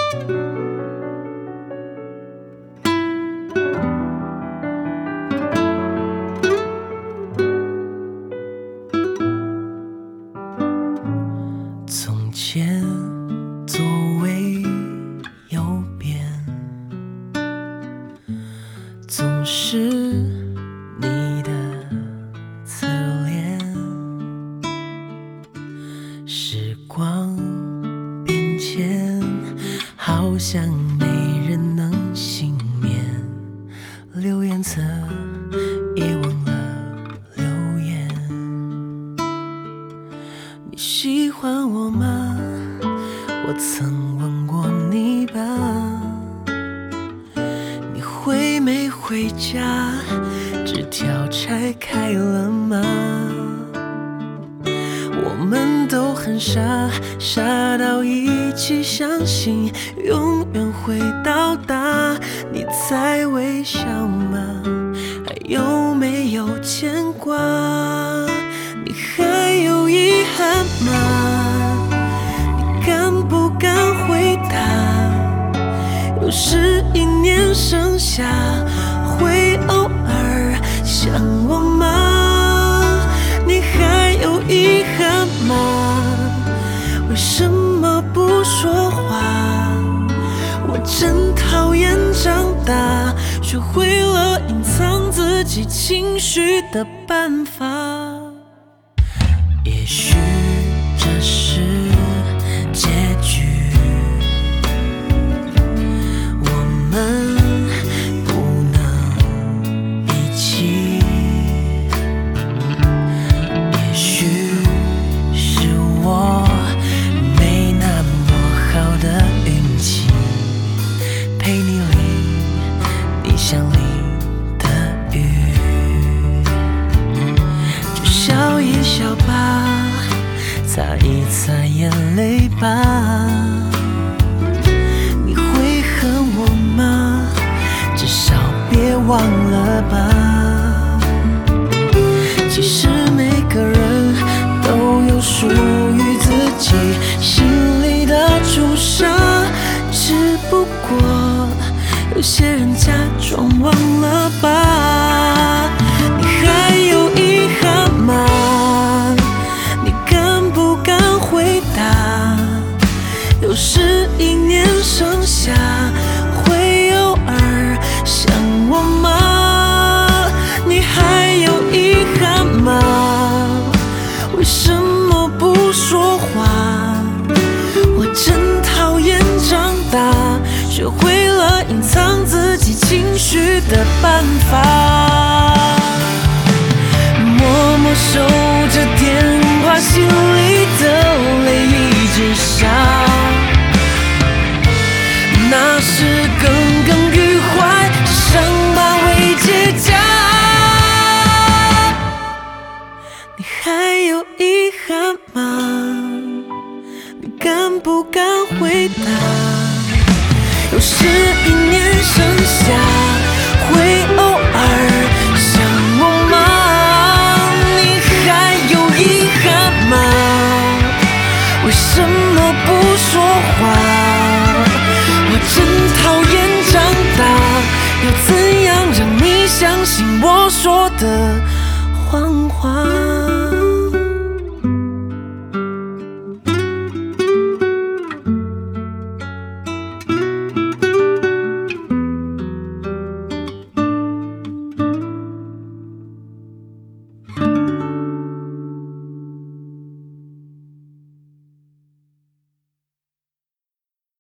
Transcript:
从前座位有变，总是你的侧脸。时光变迁，好像没人能幸免。留言册也忘了留言。你喜欢我吗？我曾问过你吧。你回没回家？纸条拆开了吗？我们都很傻，傻到一起相信永远会到达。你在微笑吗？还有没有牵挂？你还有遗憾吗？你敢不敢回答？又是一年盛夏，会偶尔想我吗？你还有遗憾吗？为什么不说话？我真讨厌长大，学会了隐藏自己情绪的办法。也许这是结局，我们不能一起。也许是我没那么好的运气，陪你淋你想淋的雨。就笑一笑吧，擦一擦眼泪吧。你会恨我吗？至少别忘了吧。其实每个人都有属于自己心里的朱砂，只不过有些人假装忘了吧。你还有遗憾吗？你敢不敢回答？又是一年盛夏，会偶尔想我吗？你还有遗憾吗？为什么不说话？我真讨厌长大，学会了隐藏自己情绪的办法。默默守着电话，心里的泪一直下。那是耿耿于怀，伤疤未结痂。你还有遗憾吗？你敢不敢回答？又是一年盛夏，会偶尔想我吗？你还有遗憾吗？为什么不说话？我真讨厌长大，要怎样让你相信我说的谎话？